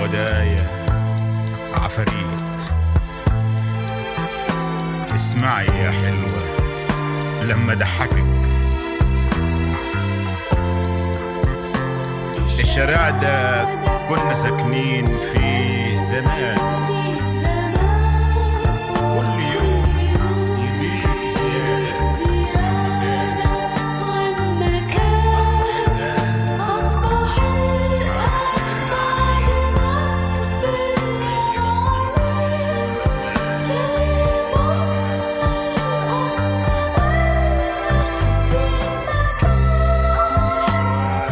حودايا عفاريت. اسمعي يا حلوة لما ضحكك الشارع ده كنا ساكنين فيه زمان، كل يوم يضيق زيادة والمكان أصبح الآن بعد ما كبرنا عليه زي ما ملناش في مكان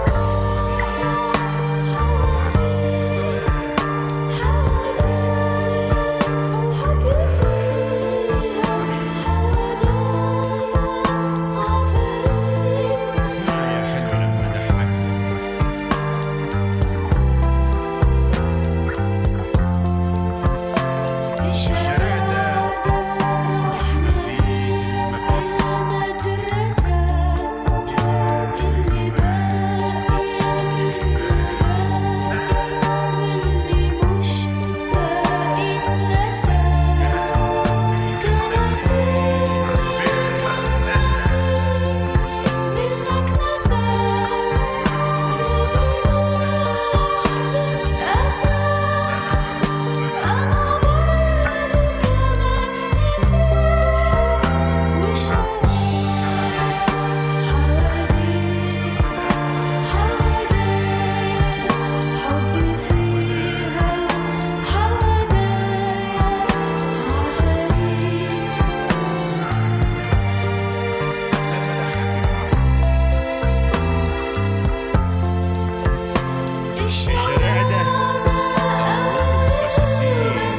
اسمعي يا حلوة لما ضحكك الشارع ده رحنا فيه المدرسة اللي باقية بالمدرسة واللي مش باقي اتنسى كناسين وكناسين بالمكنسة وبدون لحظة أسى أنا برضو كمان نسيت والشوارع حواديت حوادايا الحب فيها حوادايا عفاريت الشارع ده بساتين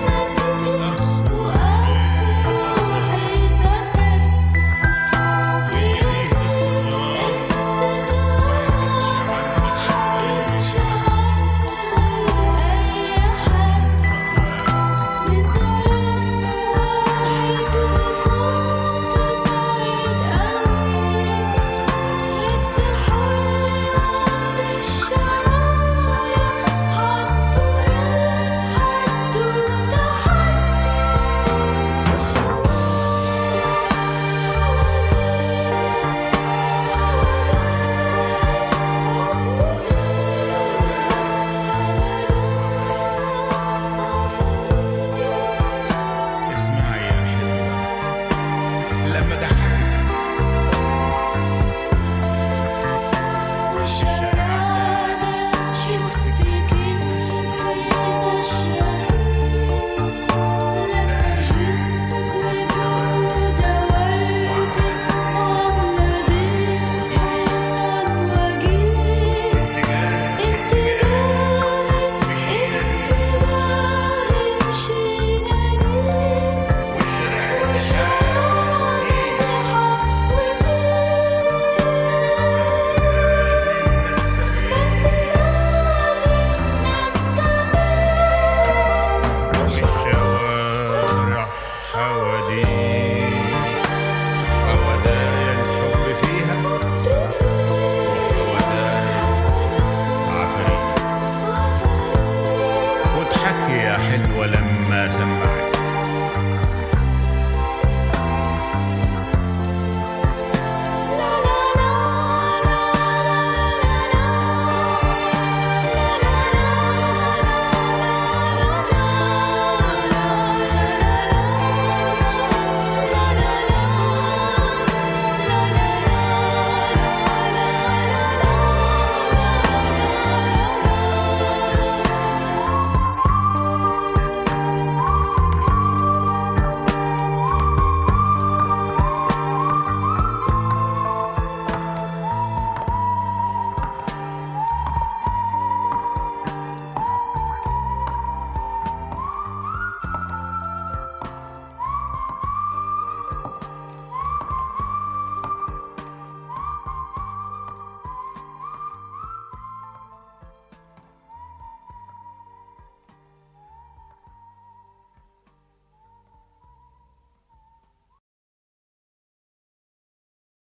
وآخره حيطة سد وفيه الصغار محكتش عنها لأي حد من طرف واحد وكنت سعيد أوي بس حراس الشوارع حطوا للحدوتة حد اسمعي يا حلوة لما ضحكك والشارع ده شفتك انتي ماشية فيه لابسة جيب وبلوزة وردي وعاملة ديل حصان وجيه انتباهي مشينا ليه والشوارع زحام وطير بس لازم نستمر الشوارع حواديت حودايا الحب فيها وحودايا عفاريت. واضحكي يا حلوة لما